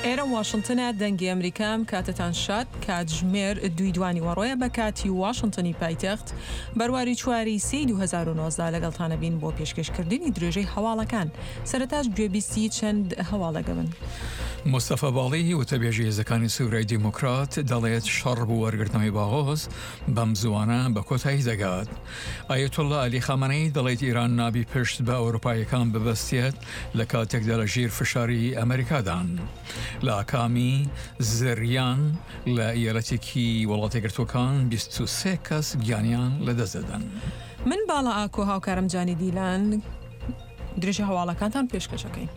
ئێرە واشنتنە دەنگی ئەمریکام کاتتان شاد کاتژمێر دوی دوانی وەڕۆیە بە کاتی واشنتنی پایتەخت بەرواری چواری 2019 لەگەڵتانە بین بۆ پێشکەشکردنی درێژەی هەواڵەکان. سەرەتاش گوێبیستی چەند هەواڵەگە بن. مستەفا باڵی وتەبێژی هێزەکانی سوورای دیموکرات دەڵێت شەڕ بۆ وەرگرتنەوەی باغۆز بەم زوانە بە کۆتایی دەگات. ئایەتوڵا عەلی خامنەی دەڵێت ئیران نابی پشت بە ئەوروپایەکان ببەستێت لە کاتێکدا لە ژیر فشاری ئەمریکادان. لە ئاکامی زریان لە ئیالەتێکی وڵاتی یەکگرتووەکان 23 کەس گیانیان لەدەستدەدەن. من باڵا ئاکۆ هاوکارم جانی دیلان درێژە هەواڵەکانتان پێشکەشەکەین.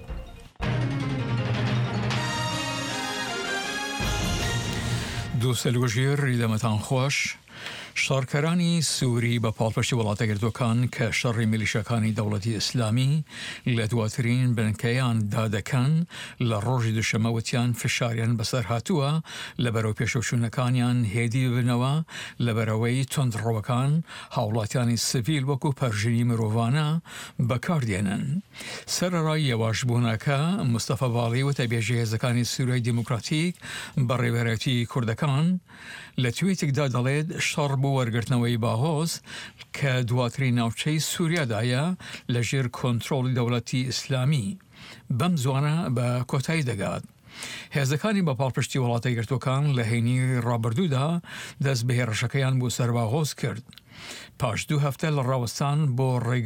دووسەلوژێر ریدەمەتان خۆش. شارکەرانی سووری بە پاڵپشتی وڵاتە گردوەکان کە شەڕی میلیشەکانی دەوڵەتی ئیسلامی لە دواترین بنکەیان دادەکەن لە ڕۆژی دوشەمەوتیان فشاریان بەسەر هاتووە لە بەرەو پێشەوچوونەکانیان هێدی ببنەوە لە بەرەوەی تۆندڕەوەکان هاوڵاتیانی سڤیل وەکو پەرژینی مرۆڤانە بەکاردێنن. سەرەڕای یەواشبوونەکە مستەفا باڵی وتەبێژی هێزەکانی سوورای دیموکراتیک بە ڕێبەرەتی کوردەکان لە تویتێکدا دەڵێت شەڕ بۆ وەرگرتنەوەی باغۆز کە دواترین ناوچەی سووریادایە لە ژێر کۆنتڕۆڵی دەوڵەتی ئیسلامی بەم زوانە بە کۆتایی دەگات. هێزەکانی بە پاڵپشتی وڵاتە یەکگرتووەکان لە هەینی ڕابردوودا دەست بە هێرشەکەیان بۆ سەرباغۆز کرد. پاش 2 هەفتە لە ڕاوەستان بۆ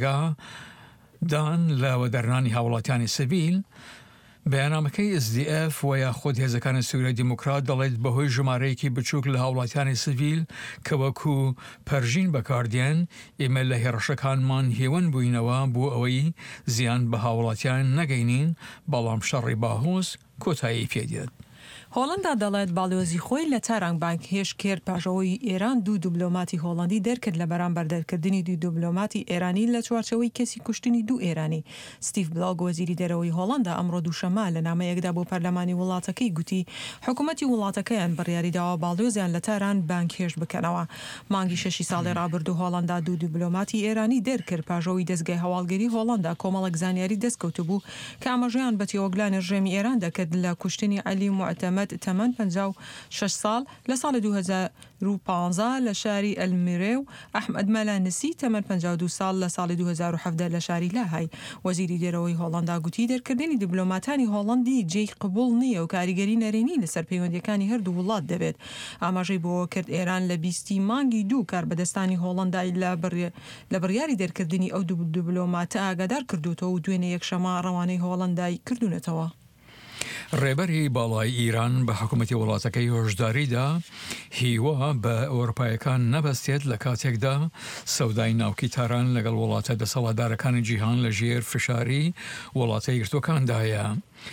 ڕێگادان لە وەدەرنانی هاوڵاتیانی سڤیل، بەیانامەکەی SDF و یاخود هێزەکانی سوورای دیموکرات دەڵێت بەهۆی ژمارەیەکی بچووک لە هاوڵاتیانی سڤیل کە وەکو پەرژین بەکاردێن ئێمە لە هێرشەکانمان هێوەن بووینەوە بۆ ئەوەی زیان بە هاوڵاتیان نەگەینین، بەڵام شەڕی باهۆز کۆتایی پێدێت. هۆڵندا دەڵێت باڵیۆزی خۆی لە تارانگ بانک هێش کرد پاژەوەی ئێران 2 دیبلۆماتی هۆڵندی دەرکرد لە بەرامبەر دەرکردنی 2 دیبلۆماتی ئێرانی لە چوارچەوەی کەسی کوشتنی 2 ئێرانی. ستیڤ بڵاگ وەزیری دەرەوەی هۆڵندا ئەمڕۆ دووشەمە لە نامەیەکدا بۆ پەرلەمانی وڵاتەکەی گوتی حکوومەتی وڵاتەکەیان بڕیاریداوە باڵیۆزیان لە تاران بانک هێش بکەنەوە. مانگی 6 ساڵی ڕابردوو هۆڵندا 2 دیبلۆماتی ئێرانی دەرکرد پاژەوەی دەستگای هەواڵگەری هۆڵندا کۆمەڵێک زانیاری دەستکەوت بوو کە ئاماژەیان بە تێوەگلانی ڕژێمی ئێران دەکرد لە کوشتنی عەلی موعتەمەد تەمەن 56 ساڵ لە ساڵی 2015 لە شاری ئەلمیرێ و ئەحمەد مەلانسی تەمەن 52 ساڵ لە ساڵی 2017 لە شاری لاهای. وەزیری دەرەوەی هۆڵندا گوتی دەرکردنی دیبلۆماتانی هۆڵندی جێی قبول نییە و کاریگەری نەرێنی لەسەر پەیوەندیەکانی هەردوو وڵات دەبێت. ئاماژەی بۆ کرد ئێران لە 20 مانگی 2 کاربەدەستانی هۆڵندای لە بڕیاری دەرکردنی ئەو دیبلۆماتە ئاگادار کردوتەوە و دوێنێ یەکشەمە ڕەوانەی هۆڵندای کردوونەتەوە. ڕێبەری باڵای ئیران بە حکوومەتی وڵاتەکەی هۆشداریدا هیوە بە ئەوروپایەکان نەبەستێت لە کاتێکدا سەودای ناوکی تاران لەگەڵ وڵاتە دەسەڵاتدارەکانی جیهان لە ژێر فشاری وڵاتە یەکگرتووەکاندایە.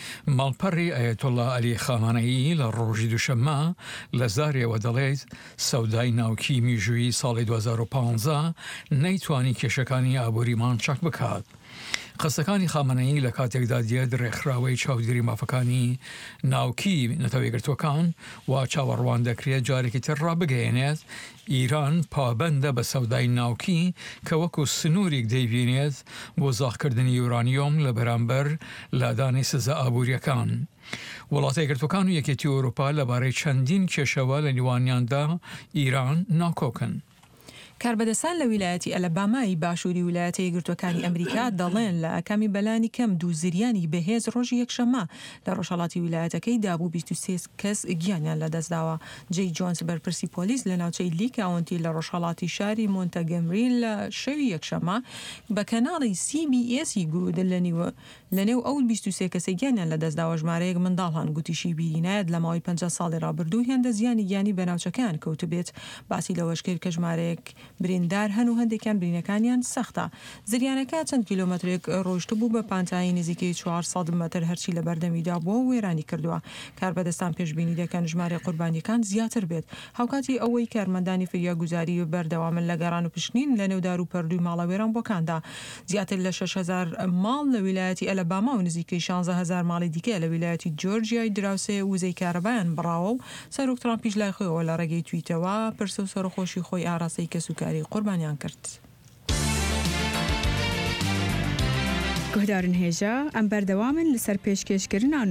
ماڵپەڕی ئایەتوڵا عەلی خامنەیی لە ڕۆژی دووشەممە لە زارێەوە دەڵێت سەودای ناوکی میژووی ساڵی 2015 نەیتوانی کێشەکانی ئابووریمان چاک بکات. قسەکانی خامنەیی لە کاتێکدا دێت ڕێکخراوەی چاودێری مافەکانی ناوکی نەتەوە یەکگرتووەکان و چاوەڕوان دەکرێت جارێکی تر ڕابگەیەنێت ئیران پابەندە بە سەودای ناوکی کە وەکو سنوورێک دەیبینێت بۆ زاخکردنی یورانیۆم لە بەرامبەر لادانی سزا ئابووریەکان. وڵاتە یەکگرتووەکان و یەکێتی ئەوروپا لەبارەی چەندین کێشەوە لە نیوانیاندا ئیران ناکۆکن. کاربەدەستان لە ویلایەتی ئەلەبامای باشووری ویلایەتە یەکگرتووەکانی ئەمریکا دەڵێن لە ئەکامی بەلانی کەم 2 زریانی بەهێز ڕۆژی یەکشەممە لە ڕۆژهەڵاتی ویلایەتەکەی دابوو 23 کەس گیانیان لەدەستداوە. جەی جۆنس بەرپرسی پۆلیس لە ناوچەی لی کاونتی لە ڕۆژهەڵاتی شاری مۆنتەگەمری لە شەوی یەکشەممە بە کەناڵی CBS گوت لەنێو ئەو 23 کەسە گیانیان لەدەستداوە ژمارەیەک منداڵ هەن. گوتیشی بیرینایەت لە ماوەی 50 ساڵی ڕابردوو هێندە زیانی گیانی بە ناوچەکان کەوت بێت. باسی لەوەش کرد کە ژمارەیەک بریندار هەن و هەندێکیان برینەکانیان سەختە. زریانەکە چەند کیلۆمەترێک ڕۆیشت بوو بە پانتایی نزیکەی 400 مەتر هەرچی لە بەردەمیدا بووە و وێرانی کردووە. کاربەدەستان پێشبینی دەکەن ژمارە قوربانیەکان زیاتر بێت. هاوکاتی ئەوەی کارمەندانی فریاگوزاری و بەردەوامن لە گەڕان و پشتین لە نێودار و پەردووی ماڵە وێران بۆکاندا. زیاتر لە 6,000 ماڵ لە ویلایەتی ئەلەباما و نزیکەی 16,000 ماڵی دیکە لە ویلایەتی جۆرجیای دراوسێ وزەی کارەبایان بڕاوە و سەرۆک ترامپیش لای خۆیەوە لە ڕێگەی تویتەوە پرسە و سەرخۆشی خۆی ئاراستەی کەسوکاری قوربانیان کرد. گۆدارن هێژە ئەم بەردەوامن لەسەر پێشکەشکردن